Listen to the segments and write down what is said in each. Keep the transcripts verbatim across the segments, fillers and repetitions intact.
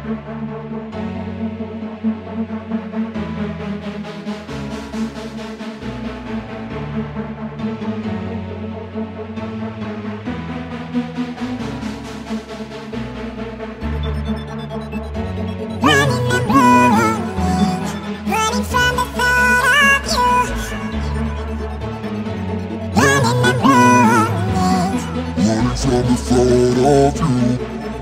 From the thought of you.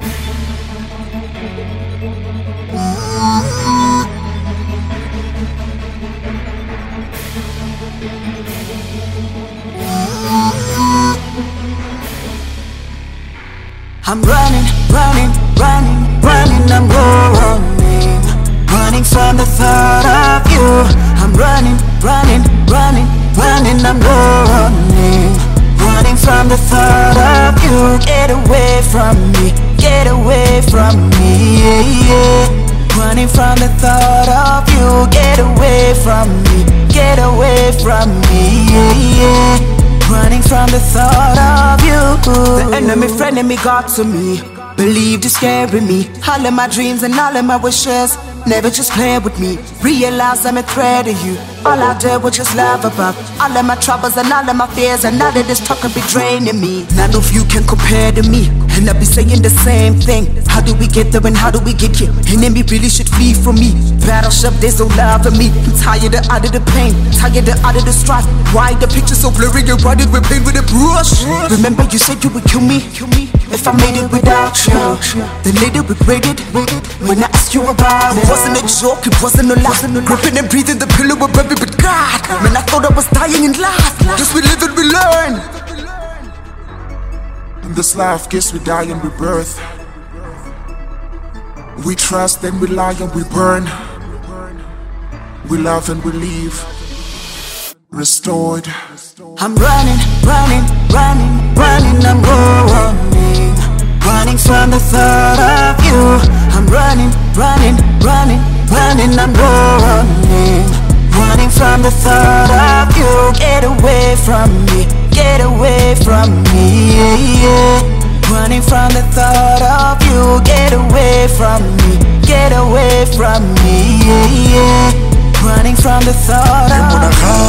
I'm running, running, running, running, I'm running, running from the thought of you. I'm running, running, running, running, I'm running, running from the thought of you. Get away from me, get away from me, yeah, yeah. Running from the thought of you. Get away from me, get away from me, yeah, yeah. Running from the thought of you. The enemy, friend, and me got to me. Believed you scaring me. All of my dreams and all of my wishes never just play with me. Realize I'm a threat to you. All I did was just laugh about all of my troubles and all of my fears, and all of this talk can be draining me. None of you can compare to me, and I be saying the same thing. How do we get there and how do we get here? Enemy really should flee from me. Battleship, there's no love for me. I'm tired of out of the pain, tired of out of the strife. Why the picture so blurry? You run it with paint with a brush. Remember you said you would kill me if I made it without you. Then later regretted when I asked you about it. It wasn't a joke, it wasn't a lie. Gripping and breathing the pillow of baby, but God, man, I thought I was dying in life. Guess we live and we learn. In this life, guess we die and we birth. We trust and we lie and we burn. We love and we leave. Restored. I'm running, running, running, running, I'm running, running from the thought of you. I'm running, running, running, running, I'm running, running from the thought of you. Get away from me, get away from me, yeah, yeah. Running from the thought of you. Get away from me, get away from me, yeah, yeah. Running from the thought of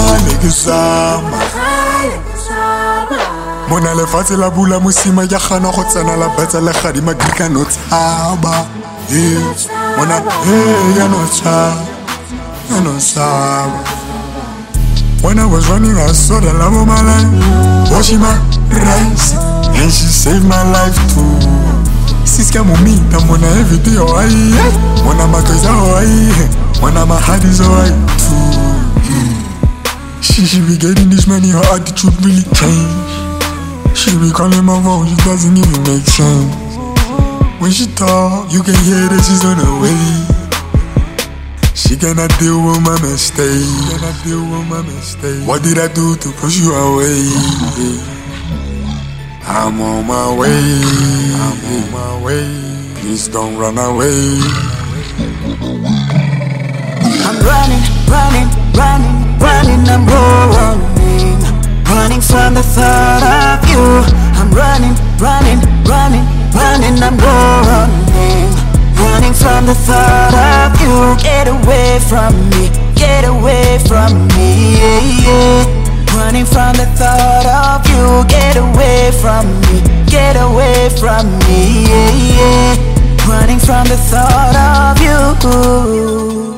Mona lefatshe la bula mosima ya gana go tsena la betsa le gadi magrika no tshaba eh mona eh ya no tshaba ya no tshaba. When I was running I saw the love of my life watching my rise and she saved my life too. Siska momita mona every day oh ai mona makoza oh ai mona my heart is oh ai too. She should be getting this money, her attitude really changed. She be calling my phone, she doesn't even make sense. When she talk, you can hear that she's on her way. She cannot deal with my mistake. She cannot deal with my mistake. What did I do to push you away? I'm on my way. I'm on my way. Please don't run away. I'm running, running, running, running, I'm running, running from the thought of you. I'm running, running, running, running, I'm running, running from the thought of you. Get away from me, get away from me, yeah, yeah. Running from the thought of you. Get away from me, get away from me, yeah, yeah. Running from the thought of you.